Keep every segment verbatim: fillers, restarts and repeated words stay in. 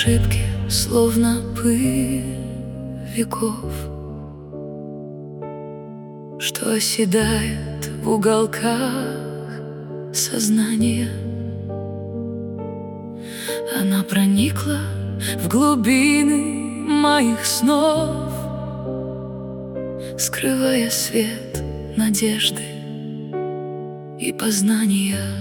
ошибки, словно пыль веков, что оседает в уголках сознания. Она проникла в глубины моих снов, скрывая свет надежды и познания.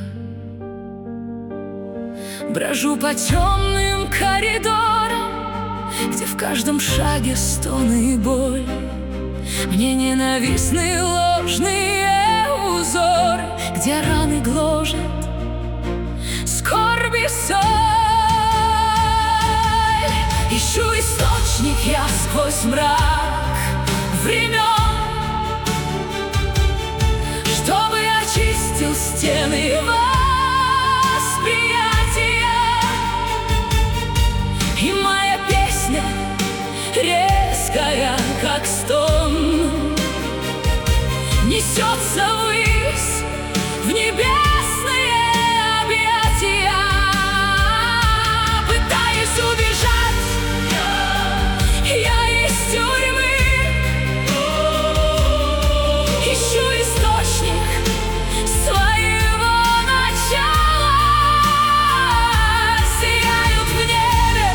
Брожу по темным коридорам, где в каждом шаге стоны и боль. Мне ненавистны ложные узоры, где раны гложат скорбь и соль. Ищу источник я сквозь мрак времен, чтобы очистил стены восприятия. И моя песня резкая, как стон, несется ввысь, в небесные объятия. Пытаюсь убежать я из тюрьмы, ищу источник своего начала. Сияют в небе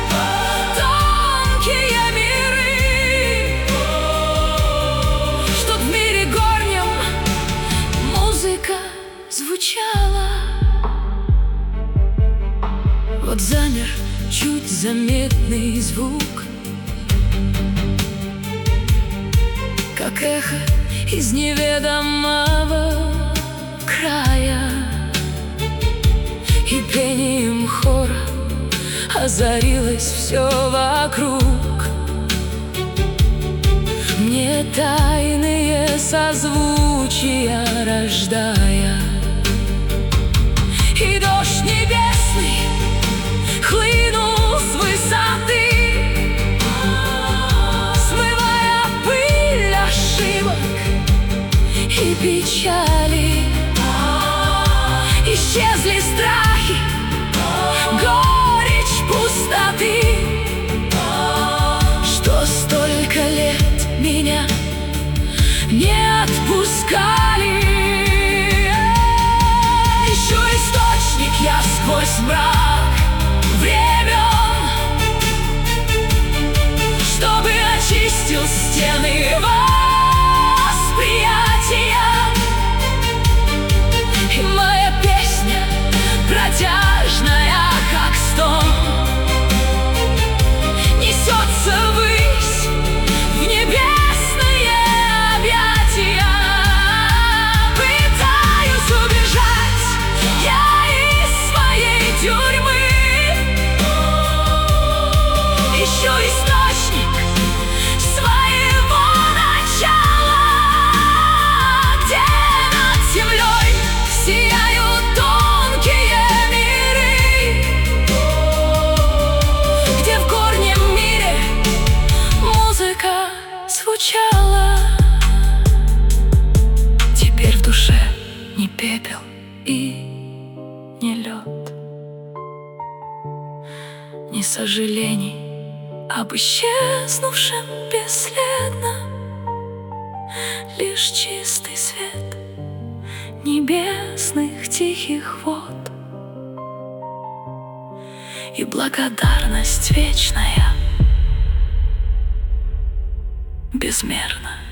тонкие миры, чтоб в мире горнем музыка звучала. Вот замер чуть заметный звук, как эхо из неведомого края, и пением хора озарилось все вокруг. Мне тайные созвучия рождая, и дождь небесный хлынул с высоты, смывая пыль ошибок и печали. Исчезли страхи, горечь пустоты, что столько лет меня не отпускали. Ищу источник я сквозь мрак времен, чтобы очистил стены восприятия. И моя песня протяжная, как стон, несется ввысь, в небесные объятия. Пытаюсь убежать я из своей тюрьмы, ищу источник своего начала, где над землей сияют тонкие миры, где в горнем мире музыка звучала. Теперь в душе не пепел и не лед, ни сожалений об исчезнувшем бесследно, лишь чистый свет небесных тихих вод и благодарность вечная, безмерно.